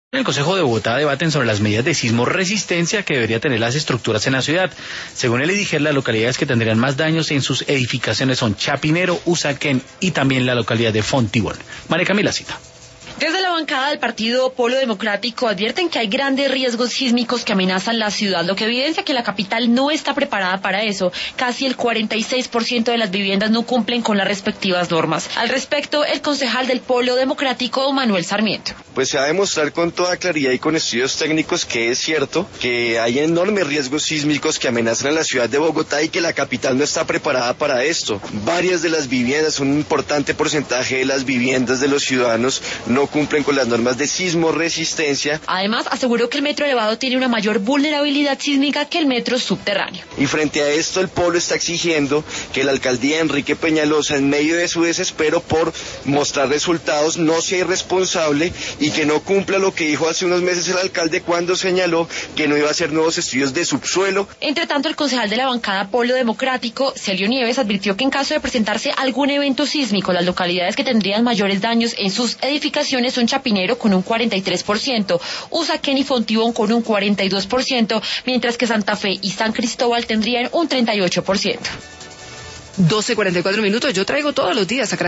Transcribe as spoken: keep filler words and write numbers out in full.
El Consejo de Bogotá debaten sobre las medidas de sismo resistencia que debería tener las estructuras en la ciudad. Según el IDIGER, las localidades que tendrían más daños en sus edificaciones son Chapinero, Usaquén y también la localidad de Fontibón. María Camila Cita. Desde la bancada del Partido Polo Democrático advierten que hay grandes riesgos sísmicos que amenazan la ciudad, lo que evidencia que la capital no está preparada para eso. Casi el cuarenta y seis por ciento de las viviendas no cumplen con las respectivas normas. Al respecto, el concejal del Polo Democrático, Manuel Sarmiento. Pues se va a demostrar con toda claridad y con estudios técnicos que es cierto que hay enormes riesgos sísmicos que amenazan a la ciudad de Bogotá y que la capital no está preparada para esto. Varias de las viviendas, un importante porcentaje de las viviendas de los ciudadanos no cumplen con las normas de sismo resistencia. Además, aseguró que el metro elevado tiene una mayor vulnerabilidad sísmica que el metro subterráneo. Y frente a esto, el Polo está exigiendo que la alcaldía de Enrique Peñalosa, en medio de su desespero por mostrar resultados, no sea irresponsable y que no cumpla lo que dijo hace unos meses el alcalde cuando señaló que no iba a hacer nuevos estudios de subsuelo. Entre tanto, el concejal de la bancada Polo Democrático, Celio Nieves, advirtió que en caso de presentarse algún evento sísmico, las localidades que tendrían mayores daños en sus edificaciones son Chapinero con un cuarenta y tres por ciento, Usaquén y Fontibón con un cuarenta y dos por ciento, mientras que Santa Fe y San Cristóbal tendrían un treinta y ocho por ciento. doce cuarenta y cuatro minutos, yo traigo todos los días a